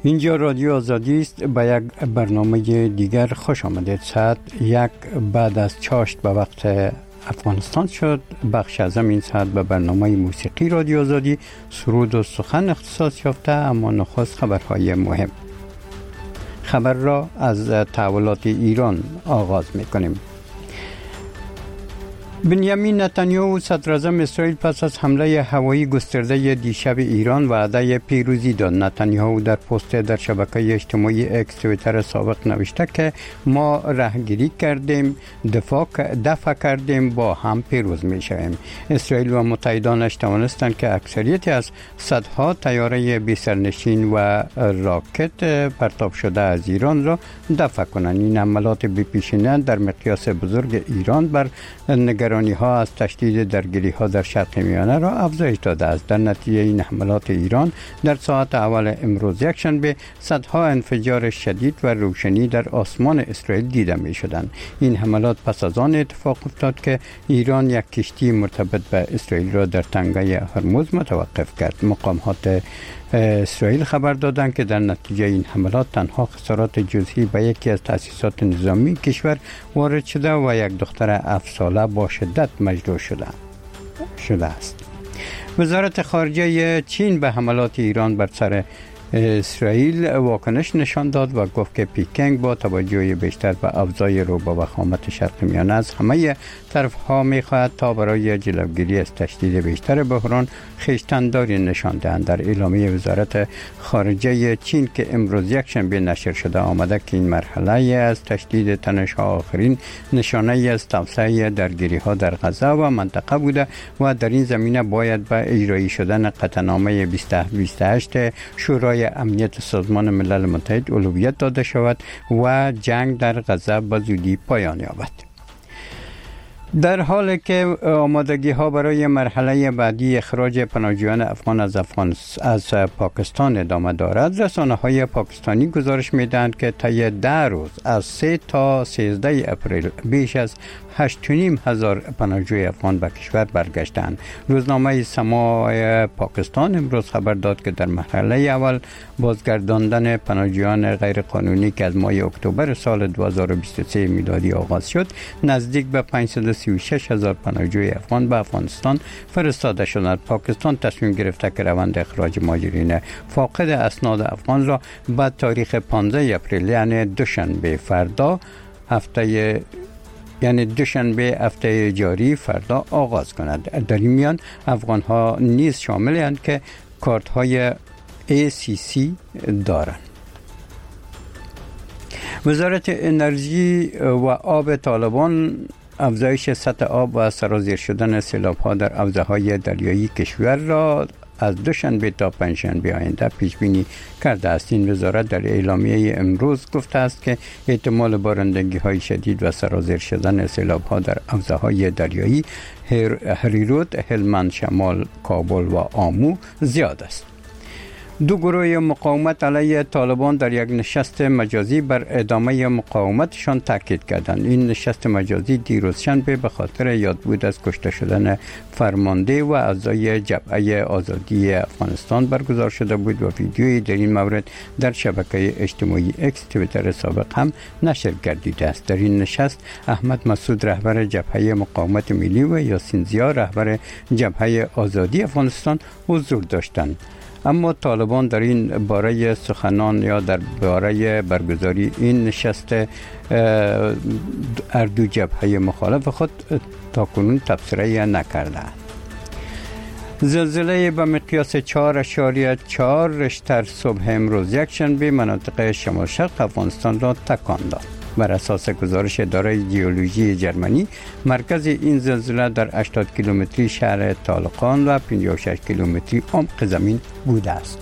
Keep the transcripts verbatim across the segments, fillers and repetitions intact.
اینجا رادیو آزادی است. به یک برنامه دیگر خوش آمدید. ساعت یک بعد از چاشت به وقت افغانستان شد. بخش از این ساعت به برنامه موسیقی رادیو آزادی سرود و سخن اختصاص یافته، اما نخست خبرهای مهم. خبر را از تحولات ایران آغاز می‌کنیم. بنیامین نتانیاهو صدر اعظم اسرائیل پس از حمله هوایی گسترده دیشب ایران وعده پیروزی داد. نتانیاهو در پست در شبکه اجتماعی اکس توییتر سابق نوشته که ما راهگیری کردیم، دفاع دفع کردیم، با هم پیروز می‌شویم. اسرائیل و متحدانش توانستند که اکثریت از صدها طیاره بی سرنشین و راکت پرتاب شده از ایران را دفع کنند. این حملات بی‌پیشینه در مقیاس بزرگ ایران بر نگرانی ها از تشدید درگیری ها در شرق میانه را افزایش داده است. در نتیجه این حملات ایران در ساعت اول امروز یکشنبه صدها انفجار شدید و روشنی در آسمان اسرائیل دیده می شدند. این حملات پس از آن اتفاق افتاد که ایران یک کشتی مرتبط به اسرائیل را در تنگه هرمز متوقف کرد. مقامات اسرائیل خبر دادند که در نتیجه این حملات تنها خسارات جزئی به یکی از تأسیسات نظامی کشور وارد شده و یک دختر هفت ساله با شدت مجروح شده شده است. وزارت خارجه چین به حملات ایران بر سر اسرائیل واکنش نشان داد و گفت که پکینگ با توجه بیشتر به افزای رو به وخامت شرق میانه از همه طرف‌ها می‌خواهد تا برای جلوگیری از تشدید بیشتر بحران خویشتن‌داری نشان دهند. در اعلامیه وزارت خارجه چین که امروز یکشنبه نشر شده آمده که این مرحله از تشدید تنش‌ها آخرین نشانه از توسعه درگیری‌ها در غزه و منطقه بوده و در این زمینه باید به اجرایی شدن قطعنامه بیست و هشت شورای امنیت سازمان ملل متحد اولویت داده شود و جنگ در غزه به زودی پایان یابد. در حالی که آمادگی ها برای مرحله بعدی اخراج پناهجویان افغان از افغان از پاکستان ادامه دارد، رسانه های پاکستانی گزارش میدهند که طی ده روز از سه تا سیزده اپریل بیش از هشت و نیم هزار پناهجوی افغان به کشور برگشتند. روزنامه سماع پاکستان امروز خبر داد که در مرحله اول بازگرداندن پناهجویان غیر قانونی که از ماه اکتبر سال دو هزار و بیست و سه میلادی آغاز شد، نزدیک به پانصد و سی و شش هزار پناهجوی افغان به افغانستان فرستاده شدند. پاکستان تصمیم گرفته که روند اخراج مهاجرین فاقد اسناد افغان را به تاریخ پانزده اپریل یعنی دوشنبه فردا هفته یعنی دوشنبه هفته جاری فردا آغاز کند. در این میان افغان ها نیز شاملند که کارت های ای سی سی دارند. وزارت انرژی و آب طالبان افزایش سطح آب و سرازیر شدن سیلاب ها در حوزه های دریایی کشور را از دوشنبه تا پنجشنبه آینده پیش بینی کرده است. این وزارت در اعلامیه امروز گفته است که احتمال بارندگی های شدید و سرازیر شدن سیلاب ها در حوزه های دریایی هریرود، هلمند شمال، کابل و آمو زیاد است. دو گروه مقاومت علیه طالبان در یک نشست مجازی بر ادامه مقاومتشان تاکید کردند. این نشست مجازی دیروز شنبه به خاطر یادبود از کشته شدن فرمانده و اعضای جبهه آزادی افغانستان برگزار شده بود و ویدیویی در این مورد در شبکه اجتماعی اکس توییتر سابق هم نشر گردیده است. در این نشست احمد مسعود رهبر جبهه مقاومت ملی و یاسین زیا رهبر جبهه آزادی افغانستان حضور داشتند. اما طالبان در این باره سخنان یا در باره برگزاری این نشست اردو جبهه مخالف خود تاکنون تبصره نکرده. زلزله به مقیاس چهار اشاریه چهار ریشتر صبح امروز یکشنبه مناطق شمال شرق افغانستان را تکان داد. بر اساس گزارش اداره ژئولوژی جرمنی، مرکز این زلزله در هشتاد کیلومتری شهر طالقان و پنجاه و شش کیلومتری عمق زمین بوده است.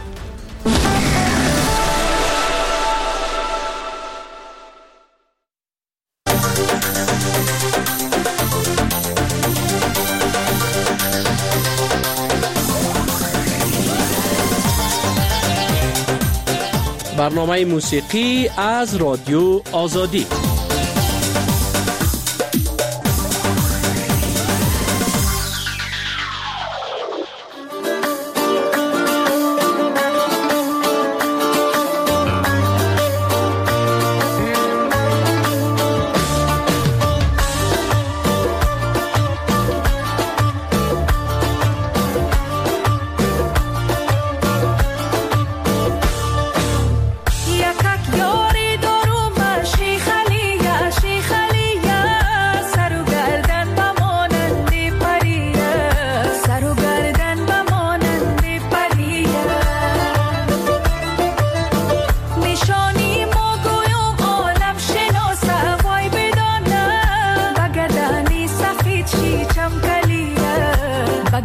برنامه موسیقی از رادیو آزادی.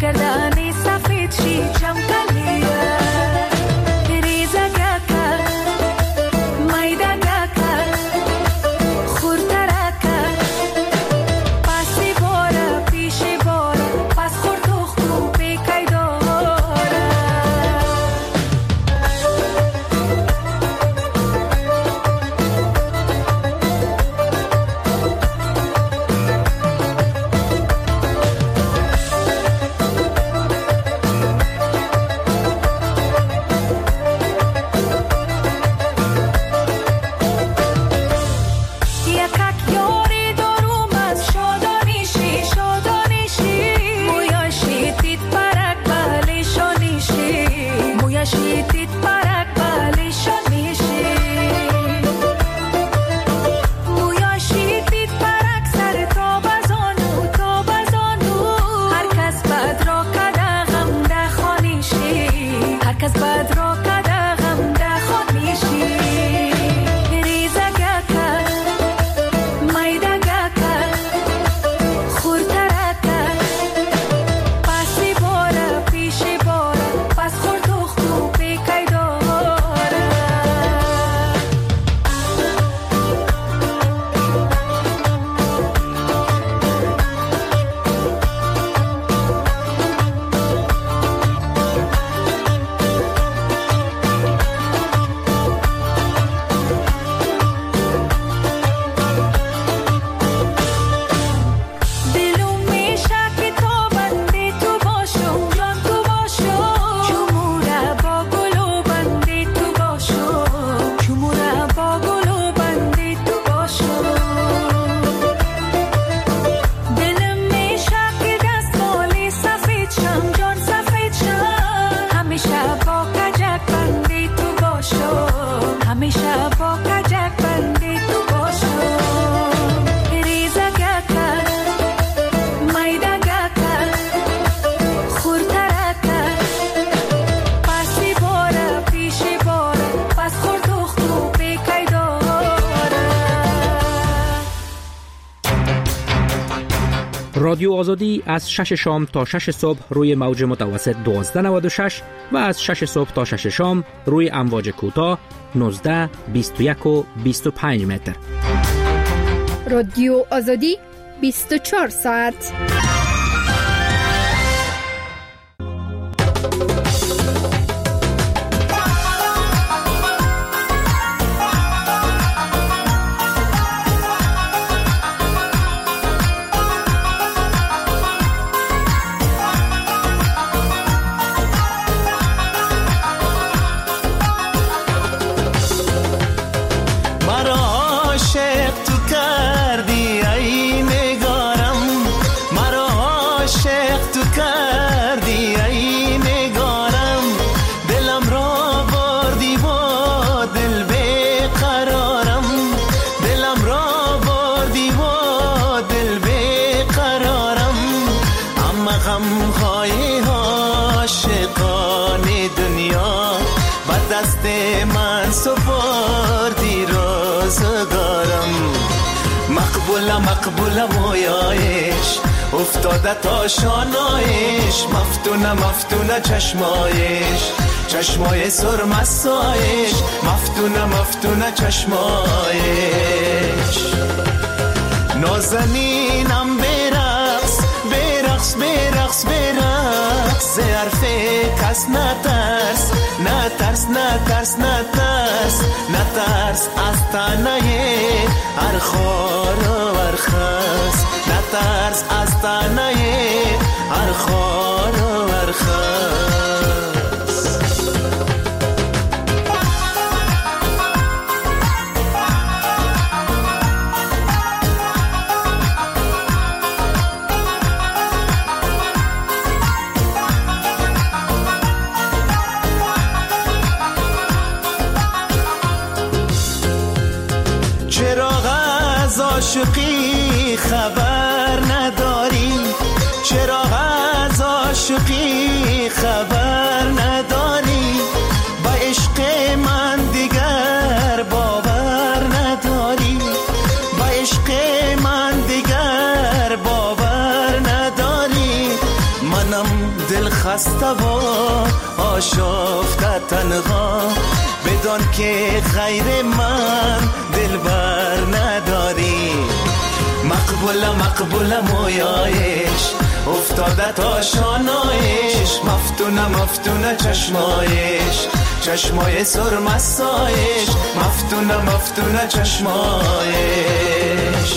گردانی سفید شی چمکلیه ریزه گکه میده گکه خورتره که پسی باره پیشی باره پس خورد و خوب بیکی داره رادیو آزادی از شش شام تا شش صبح روی موج متوسط دوازده نود و شش و از شش صبح تا شش شام روی امواج کوتاه نوزده بیست و یک و بیست و پنج متر. رادیو آزادی بیست و چهار ساعت. مقبول مویایش افتاده تا شانایش مفتونه مفتونه چشمایش چشمای سرمستایش مفتونه مفتونه چشمایش نازنینم برقص برقص برقص برقص حرف کس نترس نترس نترس نترس نترس از تنه هر خار و هر خس نترس از تنه هر خار و هر خس عاشقی خبر نداری چرا از عاشقی خبر نداری با عشق من دیگر باور نداری با عشق من دیگر باور نداری منم خسته و آشفته تنها، بدان که غیر من دلبر نداری. مقبول مقبول مویایش افتاده تا شانایش، مفتونه مفتونه چشمایش، چشمای سرمستایش، مفتونه مفتونه چشمایش.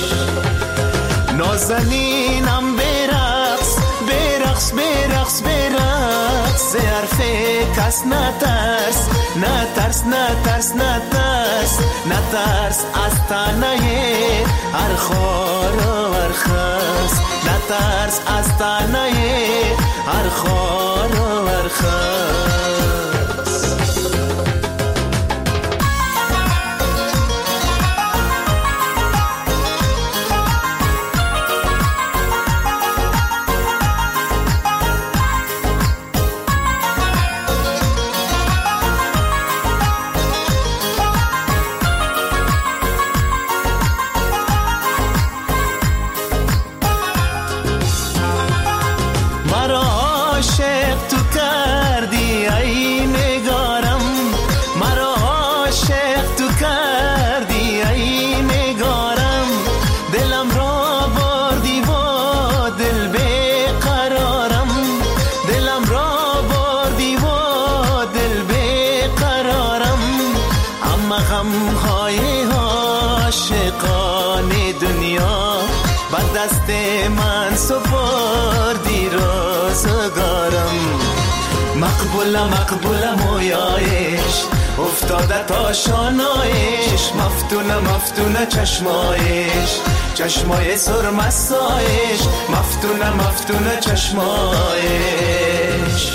نازنینم برقص برقص برقص برقص، ز حرف کس نترس نترس نترس نترس نترس از تنه هر خار و هر خس، نترس از تنه هر خار و هر خس. دست من سپردی روزگارم. مقبول مقبول مویایش افتاده تا شانایش، مفتونه مفتونه چشمایش، چشمای سرمستایش، مفتونه مفتونه چشمایش.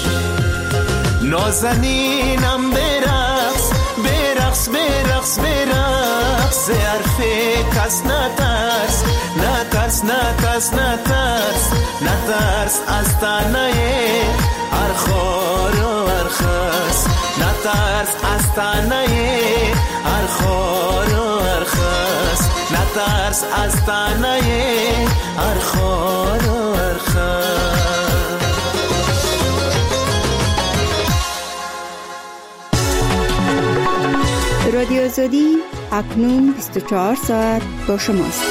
نازنینم برقص برقص برقص برقص، ز حرف کس نترس نترس نترس نترس نترس از تنه هر خار و هر خس، نترس از تنه هر خار و هر خس، نترس از تنه هر خار و هر خس. رادیو آزادی اکنون بیست و چهار ساعت با شماست.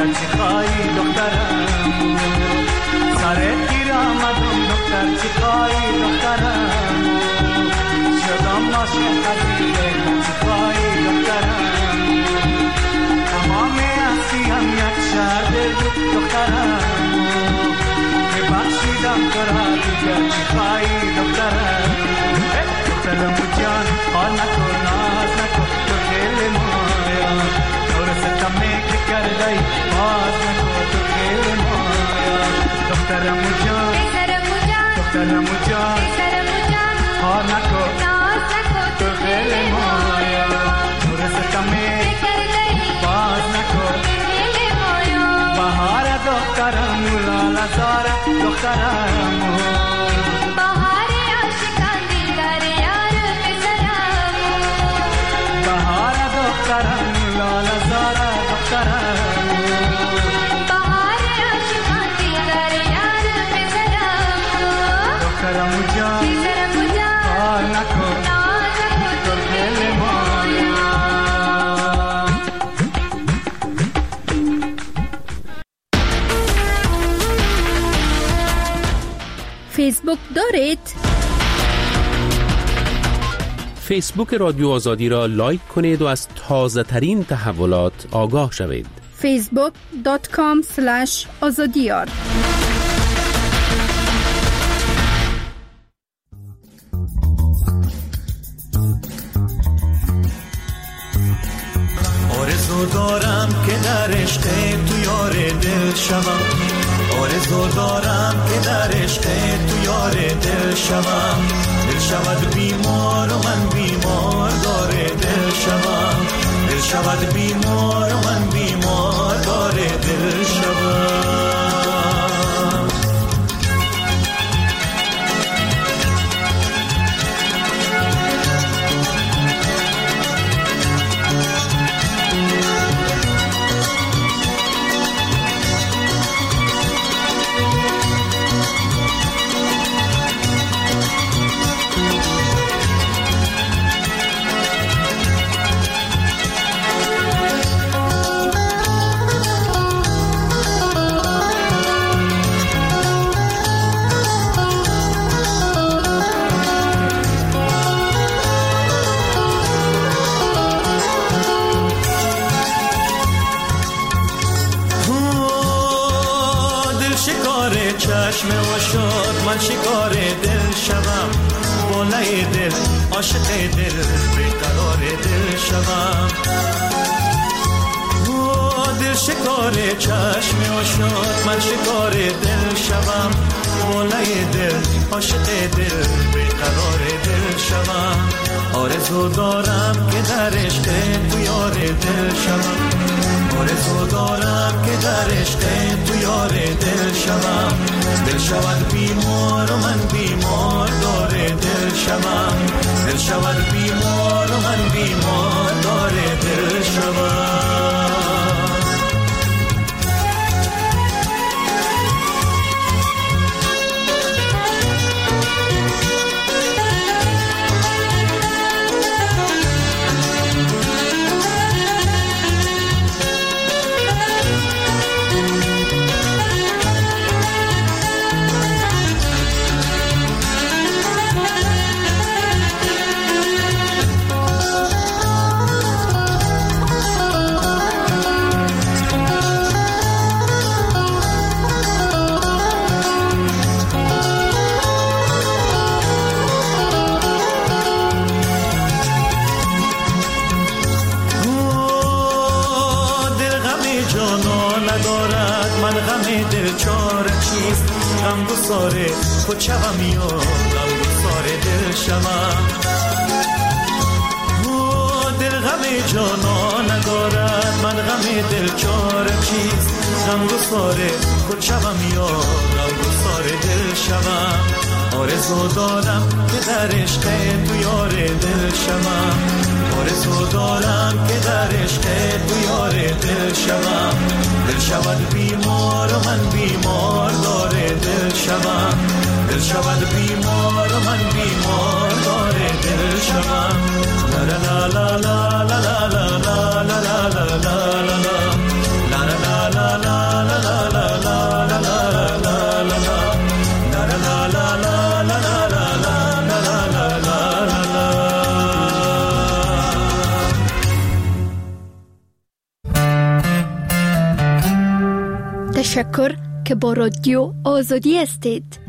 دختر چی خواهی دخترم سرت گیر آمدم دختر چی خواهی دخترم شدم عاشق قدیره چی خواهی دخترم تمام هستیم یک شهر دل دخترم ببخشیدم تو را دیگر چی خواهی دخترم دخترم جان حال نکن ناز نکن تو دل مایا دور ستمه که کردی باز نکن تو دل مایا دخترم جان دخترم جان حال نکن ناز نکن تو دل مایا دور ستمه باز نکن بهار دخترم لالا زارا دخترم بهار عاشقان دیدار یار پسرم بهار دخترم لالا زارا دخترم بهار عاشقان دیدار یار پسرم دخترم جان پسرم جان کار نکن ناز نکن تو دل مایا فیسبوک دارید؟ فیسبوک رادیو آزادی را لایک کنید و از تازه ترین تحولات آگاه شوید. فیسبوک دات کام سلش آزادیار آرزو دارم که در عشق تو یار دل شوم آرزو دارم که در عشق تو یار دل شوم دل شود بیمار و من بیمار داره دل شوم دل شود بیمار و من بیمار داره دل شوم چشم و شد من شکار دل شوم بالای دل عاشق دل بیقرار دل شوم دل شکار چشم و شد من شکار دل شوم بالای دل عاشق دل بیقرار دل شوم آرزو دارم که در عشق تو یار دل شوم آرزو دارم که در عشق تو یار دل شوم دل شود بیمار و من بیمار داره دل شوم دل شود بیمار و من بیمار داره دل شوم غم گساره خودشوم یا غم گساره دل شوم دل غم جانا ندارد من غم دل چاره چیست غم گساره خودشوم یا غم گساره دل شوم آرزو دارم که در عشق تو یار دل شوم آرزو دارم که در عشق تو یار دل شوم دل شود بیمار و من بیمار داره دل شوم دل شود بیمار و من بیمار داره دل شوم لا لا لا لا لا لا لا لا لا لا لا لا لا لا لا تشکر که با رادیو آزادی هستید.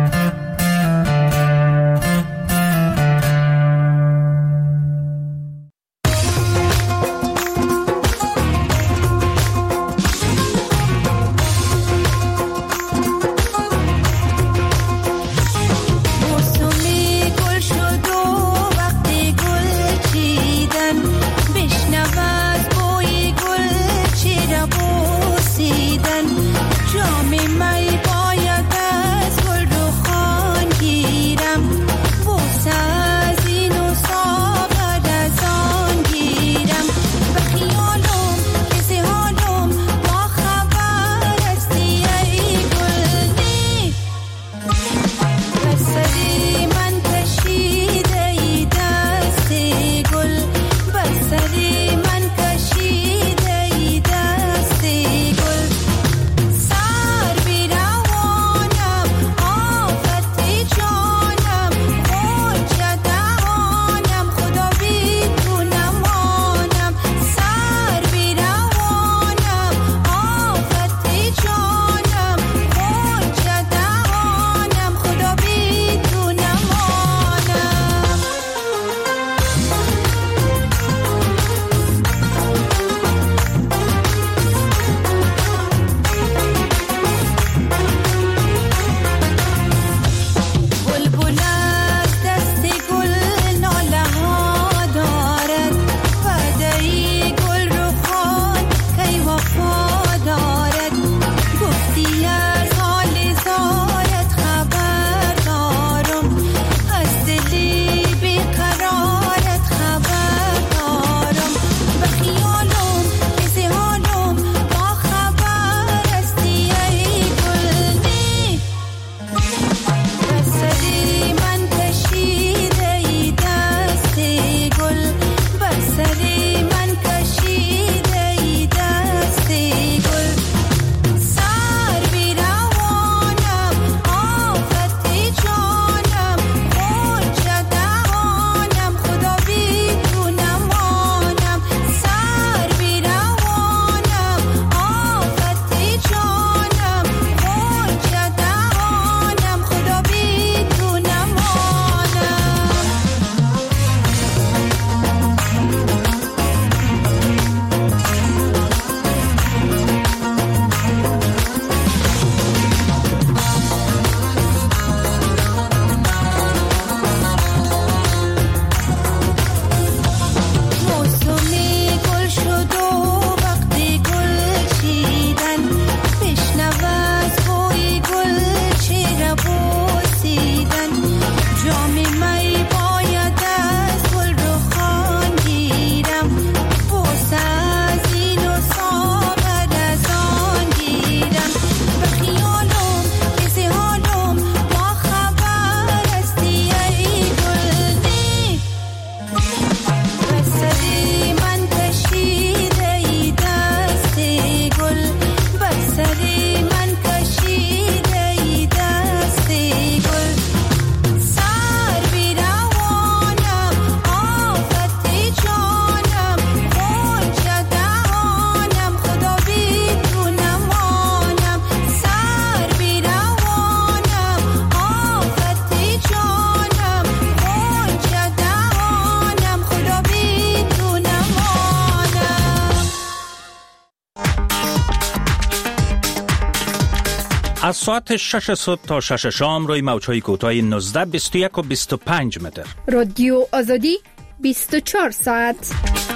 از ساعت شش صبح تا شش شام روی موج‌های کوتاه نوزده، بیست و یک و بیست و پنج متر. رادیو آزادی بیست و چهار ساعت.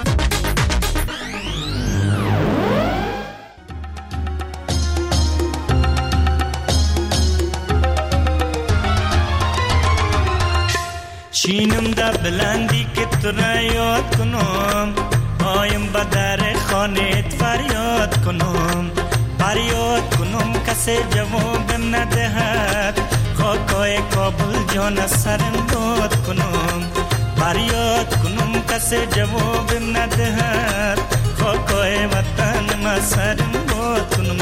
شینم در بلندی که تو را یاد کنم، آیم با در خانت فریاد کنم، فریاد کنم کسی جواب ندهد، خاکای کابل جان از سرم داد کنم، فریاد کنم کسی جواب ندهد، خاکای وطن ما سرم داد کنم.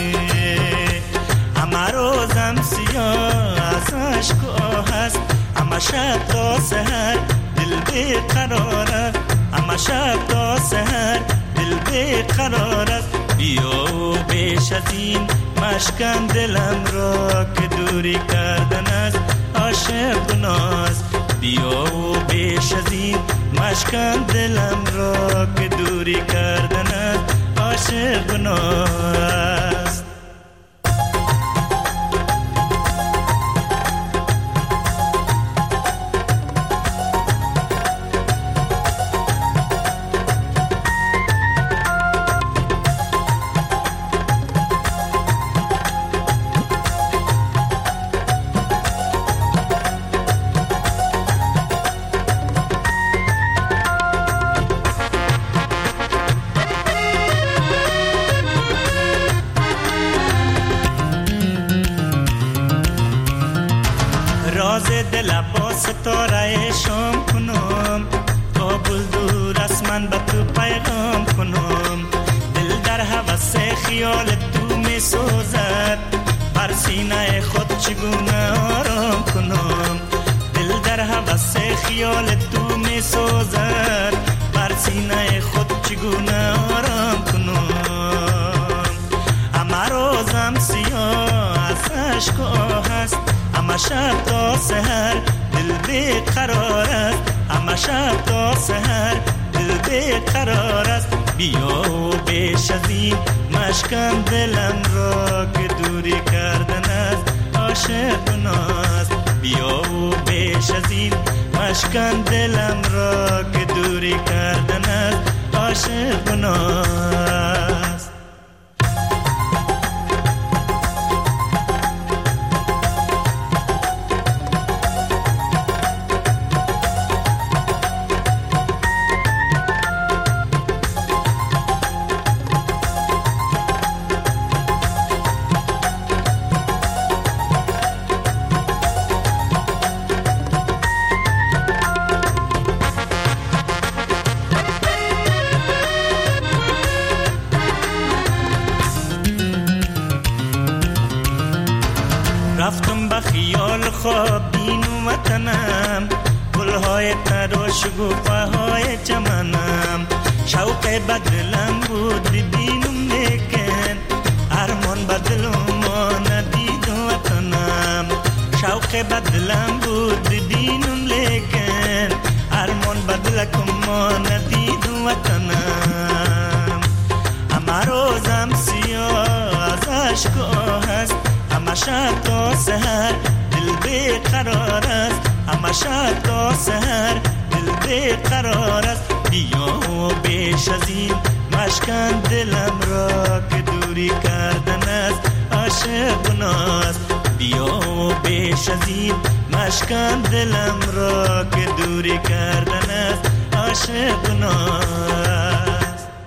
همه روزم سیاه از عشق و آه است، اما شب تا سحر دل بیقرار است، اما شب تا سحر دل بیقرار است. بیا و به بیش از این مشکن دلم را که دوری کردن است عاشق گناست. بیا و بیش از این مشکن دلم را که دوری کردن است عاشق گناست. راز دل با ستاره شام کنم، کابل دور از من به تو پیغام کنم. دل در هوس خیال تو می سوزد، بر سینه خود چگونه آرام کنم. دل در هوس خیال تو می سوزد، بر سینه خود چگونه آرام کنم. اما روزم سیاه از عشق و آه است، اما شب تا سحر دل بیقرار است. اما شب تا سحر دل بیقرار است. بیا و بیش از این مشکن دلم را که دوری کردن است عاشق گناست. بیا و بیش از این مشکن دلم را که دوری کردن است عاشق گناست. رفتم به خیال خواب بین وطنم، گلهای تر و شکوفه های چمنم. شوق بدلم بود ببینم لیکن ارمان بدلم ما ندید وطنم. شوق بدلم بود ببینم لیکن ارمان بدلکم ما ندید وطنم. اما روزم سیاه از عشق و آه است، اما شب تا سحر دل بیقرار است. اما شب تا سحر دل بیقرار است. بیا و بیش از این مشکن دلم را که دوری کردن است عاشق گناست. بیا و بیش از این مشکن دلم را که دوری کردن است عاشق گناست.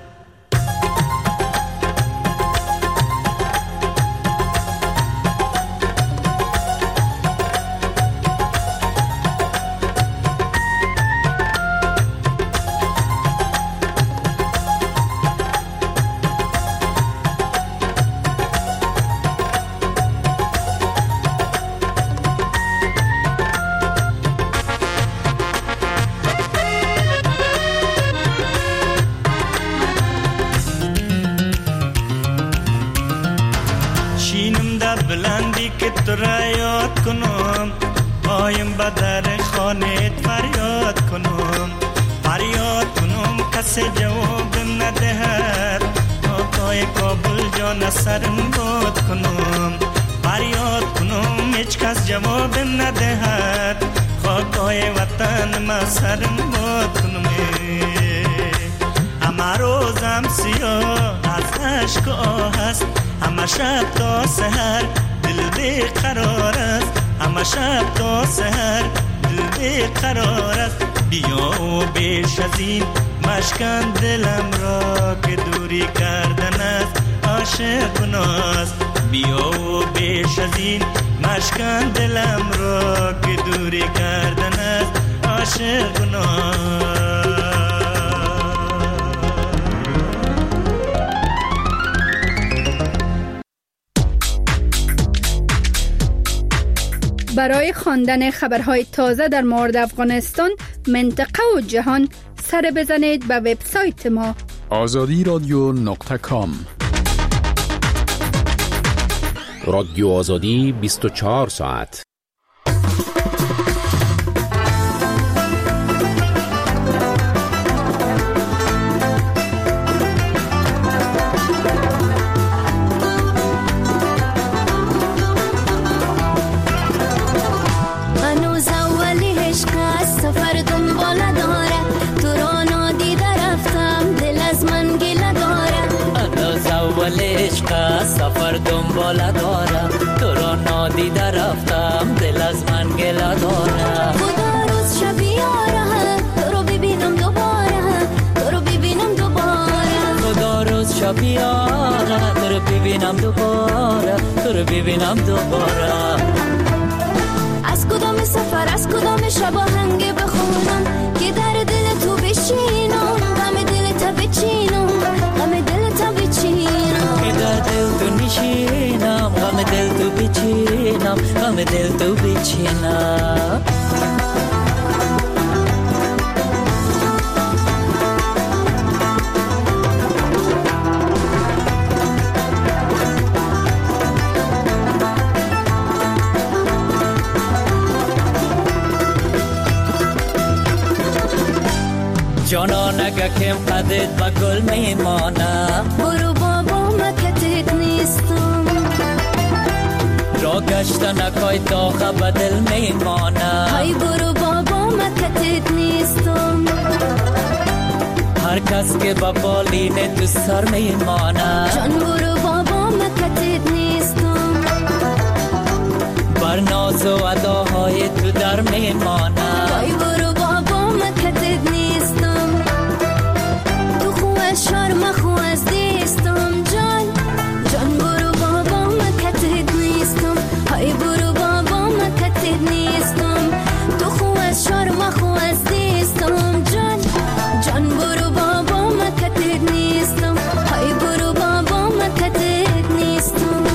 بلندی که تو را یاد کنم، پایم به در خانه فریاد کنم. فریاد کنم کسی جوابم ندهد، ناکای کابل جان سرم باد کنم. فریاد کنم هیچ کس جوابم ندهد، خاکای وطن ما سرم باد کنم. اما روزم سیاه از عشق و آه است، اما شب تا سحر دل بیقرار است. اما شب تا سحر دل بیقرار است. بیا و بیش از این مشکن دلم را که دوری کردن است عاشق گناست. بیا و بیش از این مشکن دلم را که دوری کردن است عاشق گناست. برای خواندن خبرهای تازه در مورد افغانستان، منطقه و جهان سر بزنید به وبسایت ما آزادی رادیو نقطه کام. رادیو آزادی بیست و چهار ساعت. سفر دنباله دارم تو را نادیده رفتم دل از من گله دارم خدا روز شب یاره تو رو ببینم دوباره تو رو ببینم دوباره خدا روز شب یاره تو رو ببینم دوباره تو رو ببینم دوباره از کدام سفر از کدام شب آهنگ بخونم که در دل تو بشینم غم دل تا بچینم غم دل تا بچینم که در دل تو نشینم غم دل تو بچینم غم دل تو بچینم جانان اگه کم قدت با گل میمانم برو بابا مکتت نیستم را گشتن اکای داغه بدل میمانم های برو بابا مکتت نیستم هر کس که با بالین تو سر میمانم جان برو بابا مکتت نیستم بر ناز و اداهای تو در میمانم های برو بابا مکتت نیستم شرم خو از دیستم جان جان برو بابا مکتت نیستم های برو بابا مکتت نیستم تو خو از شرم خو از دیستم جان جان برو بابا مکتت نیستم های برو بابا مکتت نیستم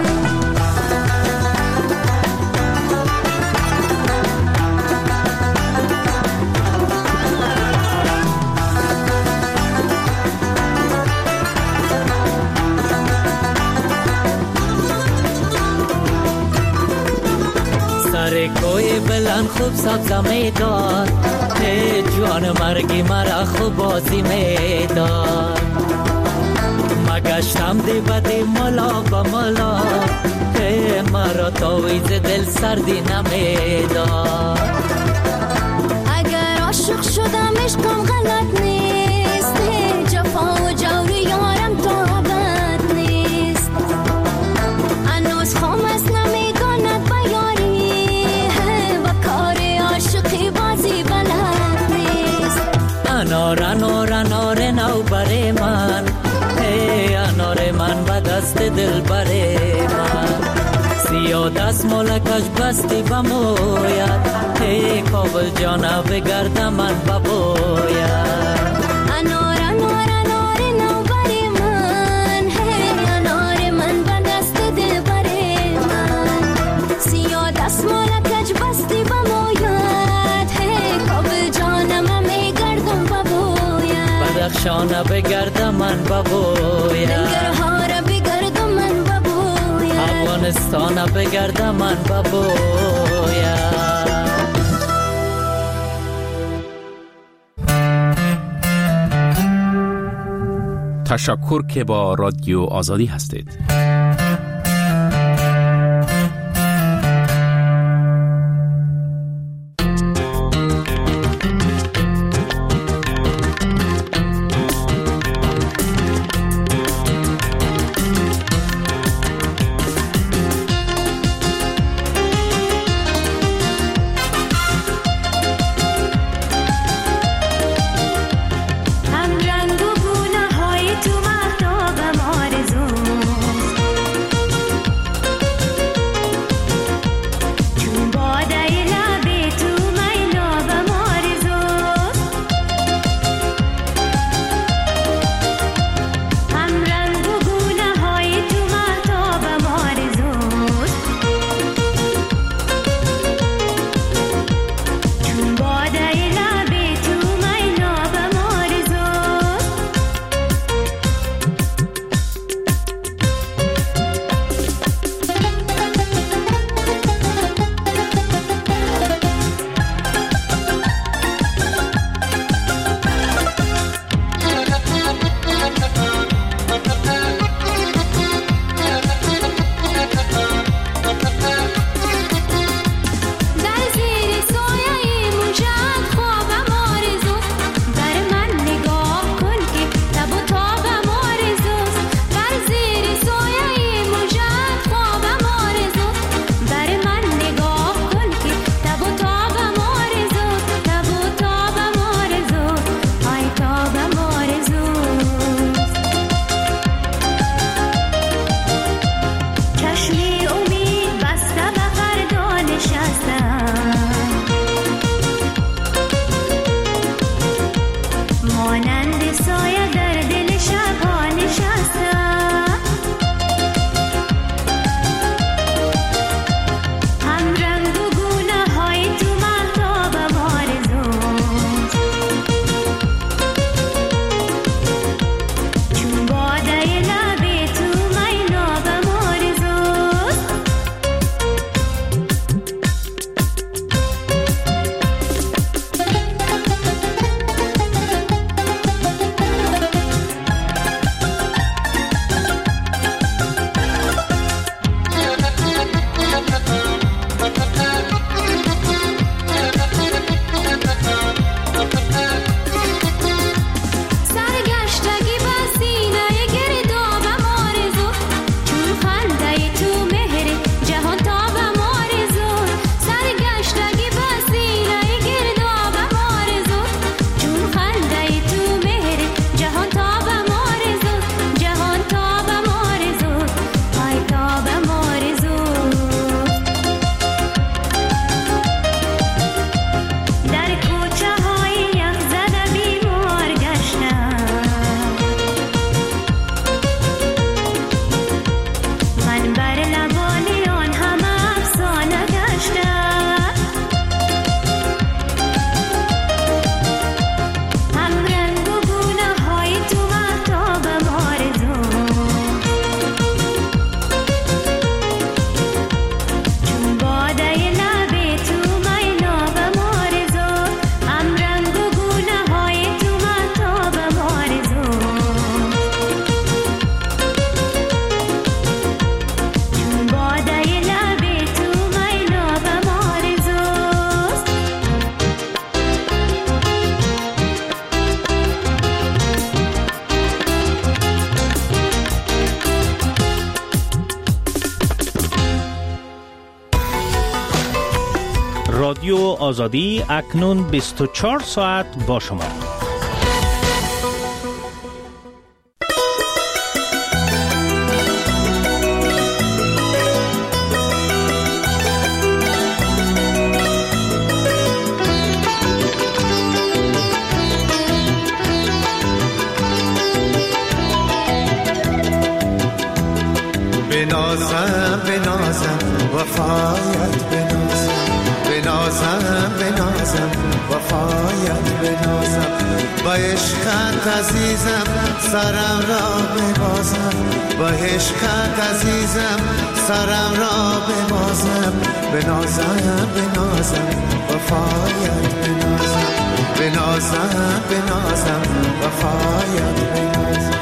کوی بلند خوب سبز میدان ای جوان مرگی مرا خوب بازی میدان مگشتم دی بدی ملا با ملا ای مرا تاویز دل سردی نمیدان اگر عاشق شدم عشقم غلط نیست جفا و جوری یارم تا ابد نیست هنوز خام است نمیداند بیاری انار انار انار نو بره من ای انار من با دست دل بره من سیاه دست ملکش بستی بموید ای کابل جانا بگرد من ببوید انار انار انار نو بره من ای انار من با دست دل بره من سیاه دست ملکش بستی بموید ای کابل جانا من بدخشانه بگردم من ببوید دنگرها را بگردم من ببوید افغانستان بگردم من ببوید تشکر که با رادیو آزادی هستید. هم رنگ و گونه های تو مهتابم آرزو رادیو آزادی اکنون بیست و چهار ساعت با شما. بنازم بنازم وفایت بنازم بنازم بنازم وفایت بنازم با عشقت عزیزم سرم را ببازم با عشقت عزیزم سرم را ببازم بنازم بنازم وفایت بنازم بنازم بنازم وفایت بنازم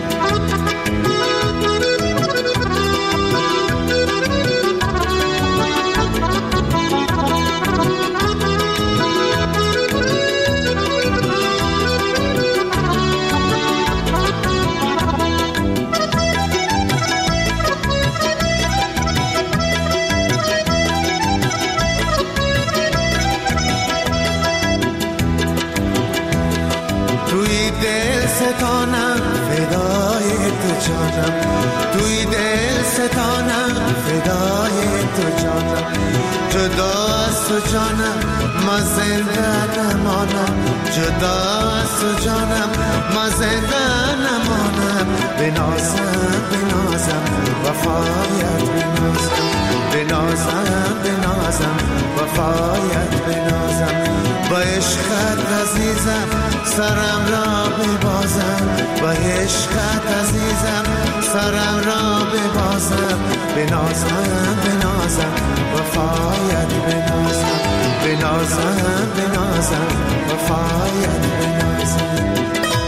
ستانم فدای تو جانم توی دل ستانم فدای تو جانم جدا از تو جانم ما زنده نمانم جدا از تو جانم ما زنده نمانم بنازم بنازم وفایت بنازم بنازم بنازم وفایت بنازم با عشقت عزیزم سرم را ببازم با عشقت عزیزم سرم را ببازم بنازم بنازم وفایت بنازم بنازم بنازم وفایت بنازم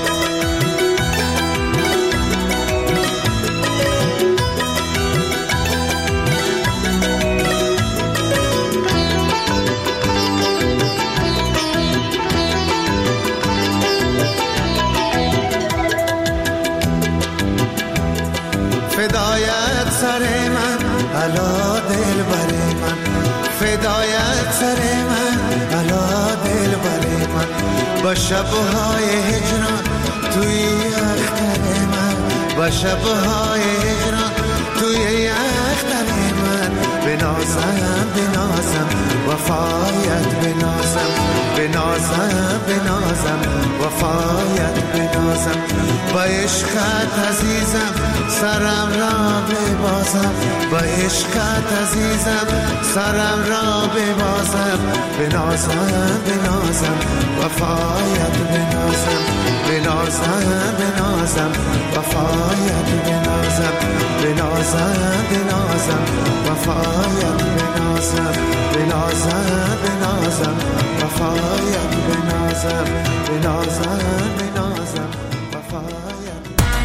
فدایت سر من علا دل بر من فدایت سر من علا دل بر من با شبهای هجران توی اختر من با شبهای هجران توی اختر من بنازم بنازم وفایت بنازم بنازم بنازم وفایت بنازم با عشقت عزیزم سرم را ببازم با عشقت عزیزم سرم را ببازم بنازم بنازم وفایت بنازم بنازم بنازم وفایت بنازم بنازم بنازم وفایت بنازم بنازم بنازم وفایت بنازم بنازم بنازم وفایت.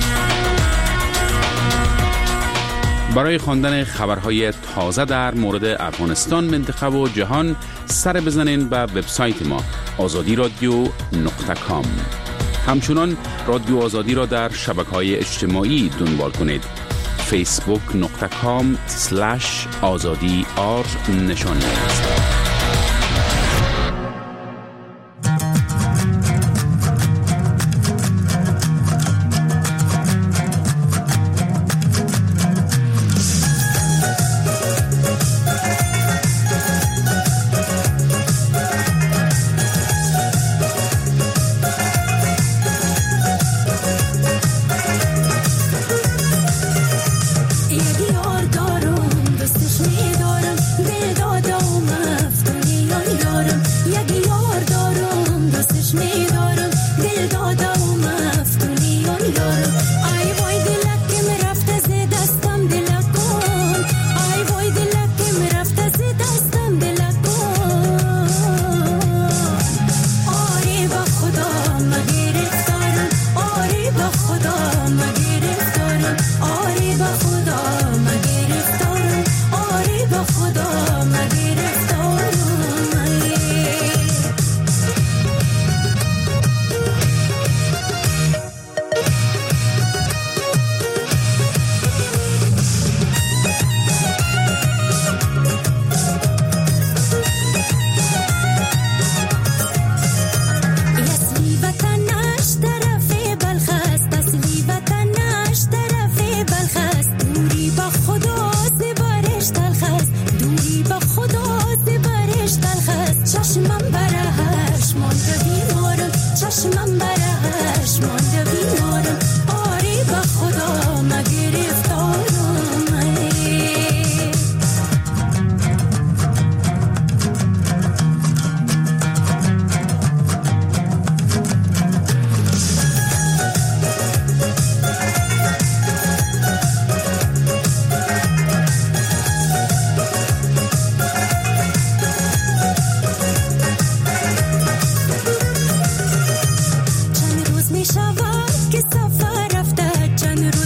برای خواندن خبرهای تازه در مورد افغانستان، منطقه و جهان سر بزنین به وبسایت ما آزادی رادیو نقطه کام. همچنان رادیو آزادی را در شبکه‌های اجتماعی دنبال کنید. فیسبوک نقطه کام سلش آزادی آر نشانی است. یه دیار دارم دستش میدارم دل دادا اومد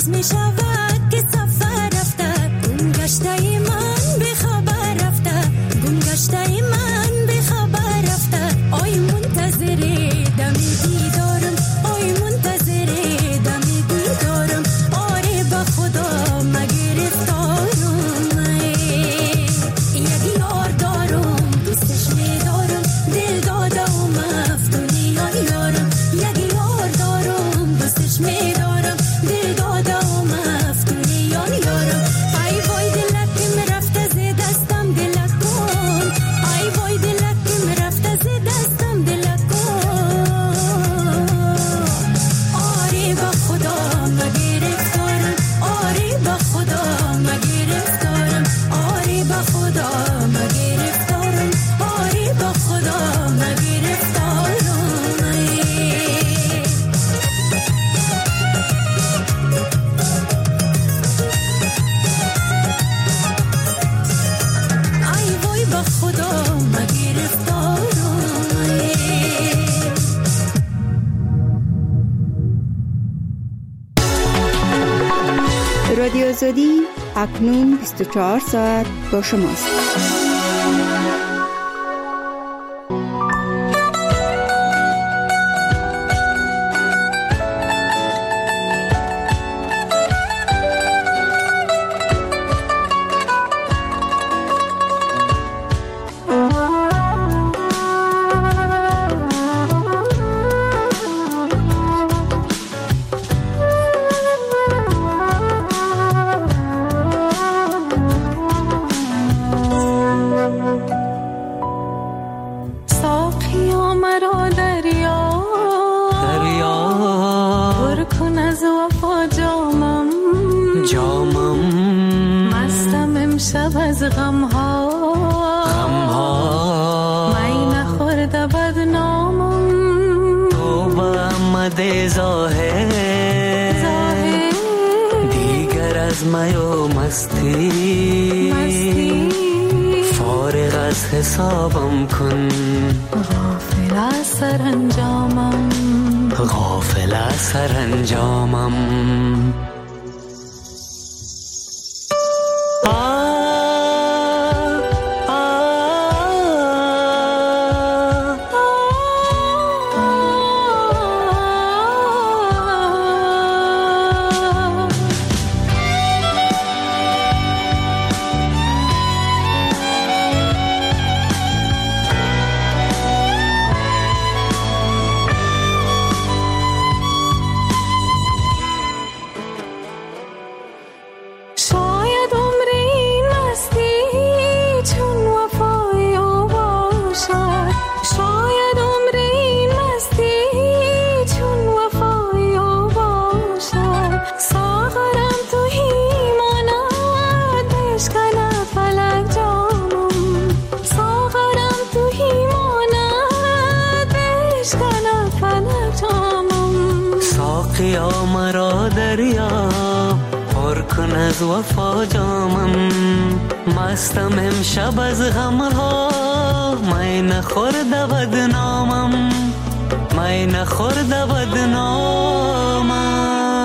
حس می شود که سفر رفته، گم گشته من به خبر رفته، گم گشته من به خبر رفته. آی منتظر دم دیدارم، آی منتظر دم دیدارم. آره به خدا مگرفتارم، یک یار دارم دوستش میدارم، دل داده و مفتونی یارم. یک یار دارم دوستش میدارم، دل داده و مفتونی یارم. ای وای دلکم رفته ز دستم دلک کن، ای وای دلکم رفته ز دستم دلک کن. آره به خدا مگرفتارم، آره به خدا مگرفتارم، آره به خدا مگرفتارم، آره به خدا مگرفتارم. ای وای به خدا مگرفتارم. رادیو آزادی اکنون بیست و چهار ساعت با شماست. ساقیا مرا دریا دریا پر کن از وفا جامم، جامم مستم امشب از غمها، غمها می نخورده بدنامم. تو به آمده ظاهر ظاهر دیگر از می و مستی، مستی فارغ از حسابم کن. غافل از سرانجامم، غافل از سرانجامم. شاید عمر این مستی چون وفای او باشد، شاید عمر این مستی چون وفای او باشد. ساغرم توهی ماند بشکنه فلک جامم، ساغرم توهی ماند بشکنه فلک جامم. ساقیا مرا دریا پر کن از وفا جامم، مستم امشب از غمها، می نخورده بدنامم، می نخورده بدنامم.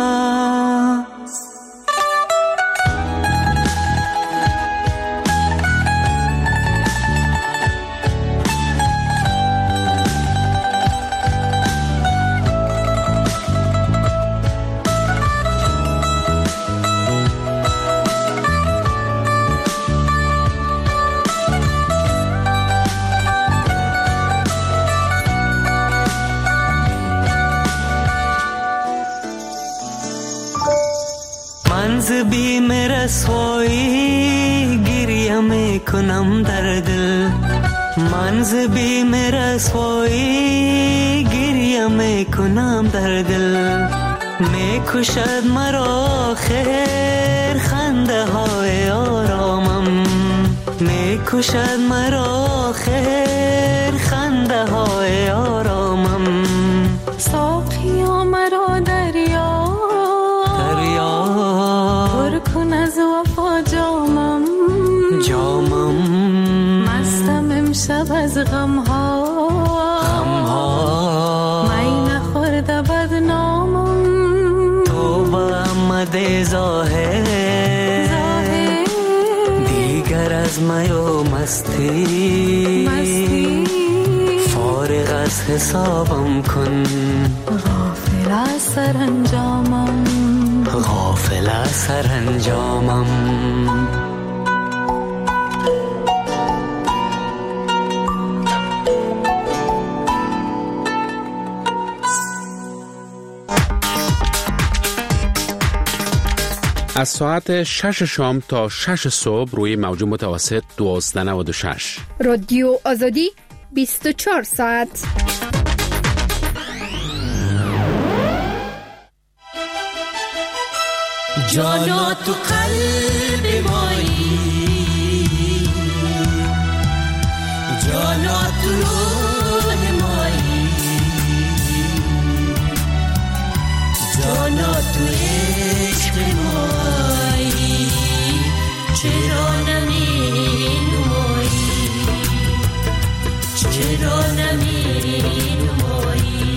منز بیم رسوایی گریه میکنم در دل، منز بیم رسوایی گریه میکنم در دل. میکشد مرا خیر خنده های آرامم، میکشد مرا خیر خنده های آرامم. ساقیا مرا دریا دریا پر کن از وفا جامم، جامم مستم امشب از غمها، غمها می نخورده بدنامم. تو به آمده ظاهر دیگر از می و مستی فارغ از حسابم کن غافل از سرانجامم غافل از سرانجامم از ساعت شش شام تا شش صبح روی موج متوسط دوازده نود و شش. رادیو آزادی بیست و چهار ساعت. جانا تو قلب مایی جانا تو روح مایی جانا تو عشق مایی چرا نمی نمایی چرا نمی نمایی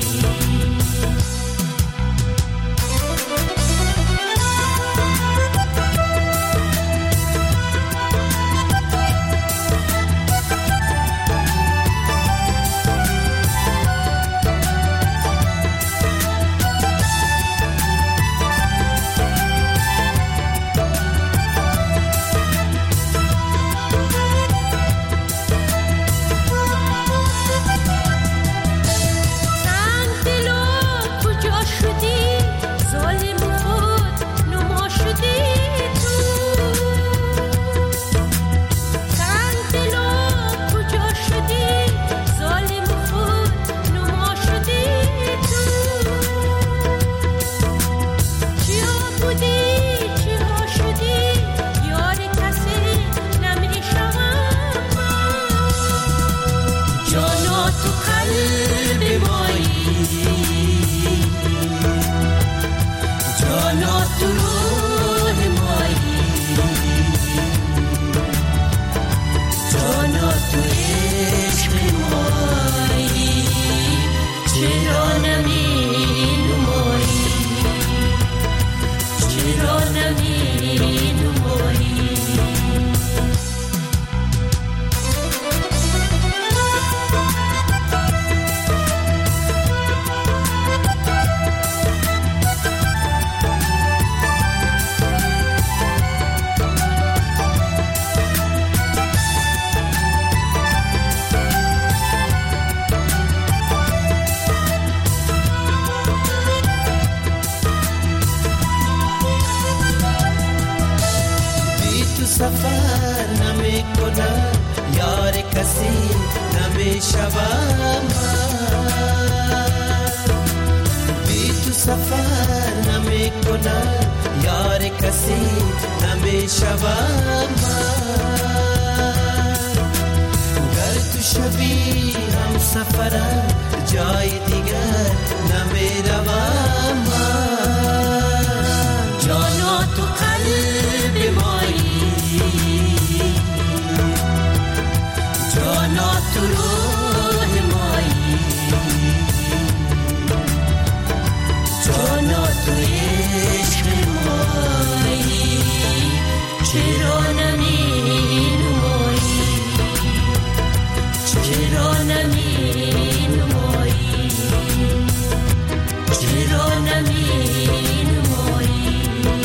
سفر نمی کنم یار کسی نمی شوم بی تو سفر نمی کنم یار کسی نمی شوم گر تو شبی هم سفرم جای دیگر نمی روم جانا تو قلب مایی جانا تو روح مایی جانا تو عشق مایی چرا نمی نمایی چرا نمی نمایی چرا نمی نمایی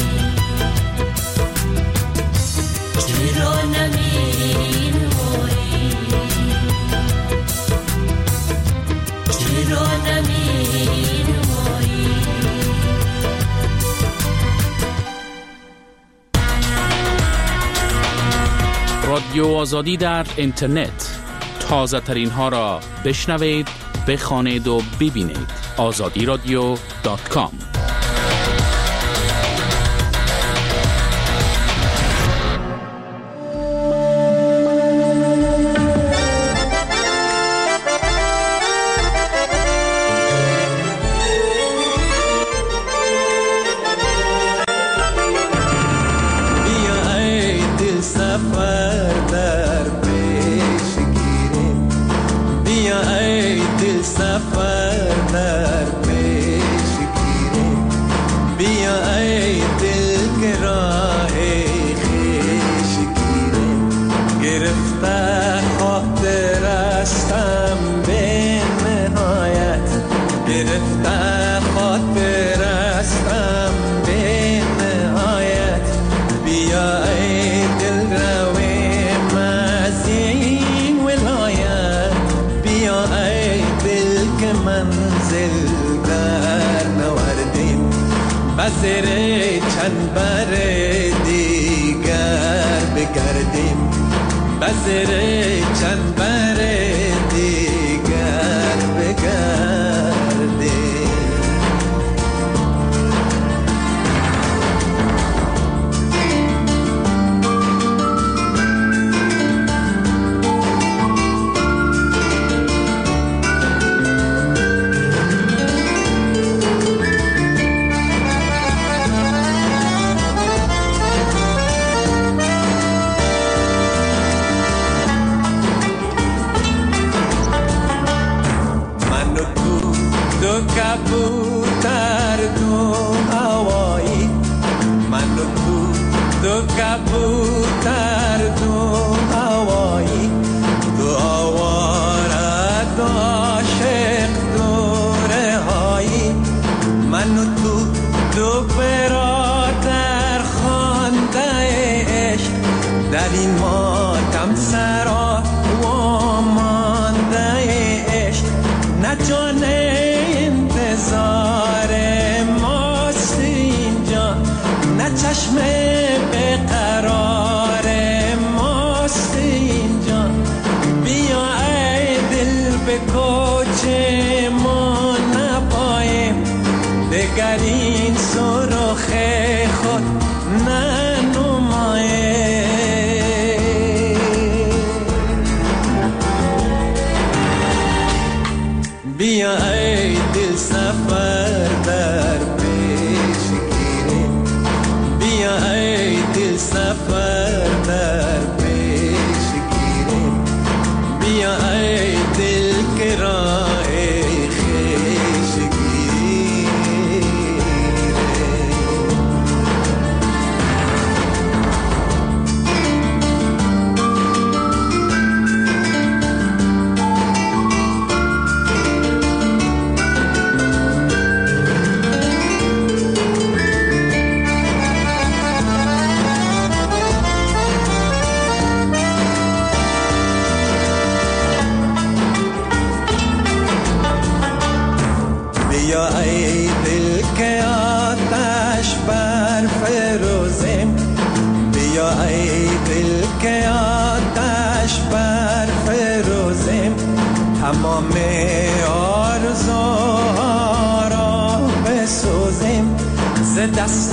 چرا نمی نمایی چرا نمی نمایی رادیو آزادی در اینترنت تازه ترین ها را بشنوید، بخوانید و ببینید. آزادی رادیو دات کام. سفر در پیش گیره زیر چند بر دیگر بگردیم بزیر چند بر دیگر بگردیم کبوتر دو هوایی من و تو دو کبوتر دو هوایی دو آواره دو عاشق دو رهایی من و تو دو برادر خوانده عشق در این ماتم سرا و مانده عشق نجانه انتظار ماست اینجا نه چشم به قرار ماست اینجا بیا ای دل به کوچه ما نپاییم دگر این سرخ خود ننماییم بیا ای دل سفر در پیش گیریم بیا ای دل سفر در پیش گیریم بیا ای دل که راه خویش گیریم بیا ای دل که آتش بر فروزیم بیا ای دل که آتش بر فروزیم تمام آرزوها را بسوزیم ز دست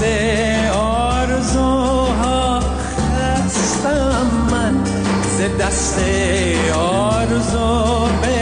آرزوها خستم من ز دست آرزو